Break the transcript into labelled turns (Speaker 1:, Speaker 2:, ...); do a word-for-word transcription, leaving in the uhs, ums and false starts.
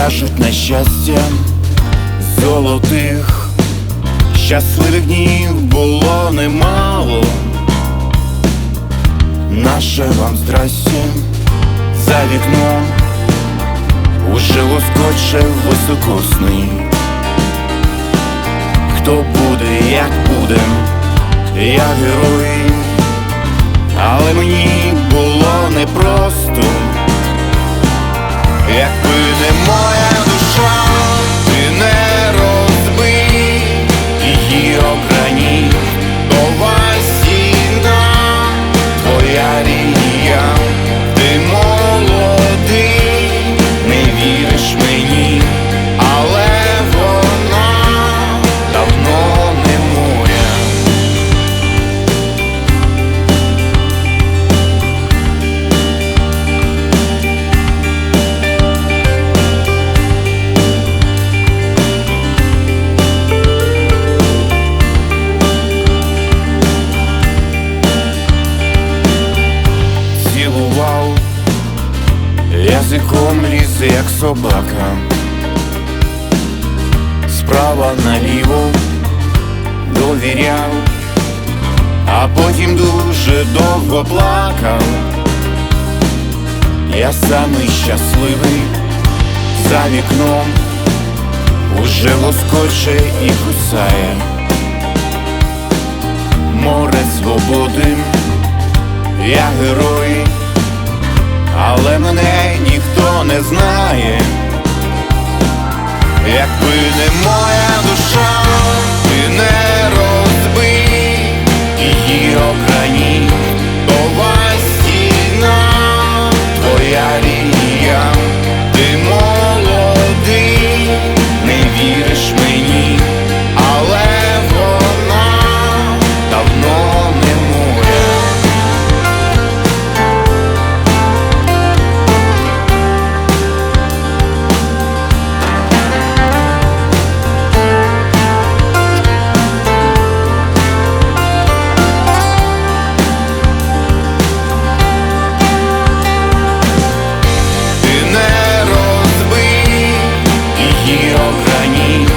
Speaker 1: кажуть, на щастя золотих щасливих днів було немало. Наше вам здрастя за вікном уже лоскоче високосний. Хто буде, як буде, я герой, але мені було непросто. Якби не моя душа, ти не розбий її об граніт, то весіна твоя лінія. Ти молодий, не віриш мені, але вона давно не моя. Цілував язиком ліс, як собака, справа наліво довіряв, а потім дуже довго плакав. Я самий щасливий, за вікном уже лоскоче і кусає море свободи. Я герой, але мене ніхто не знає. Якби не моя душа, ти не розбий її об граніт, то весіна твоя лінія. Ти молодий, не віриш мені, але вона давно не моя. Ти не розбий її об граніт,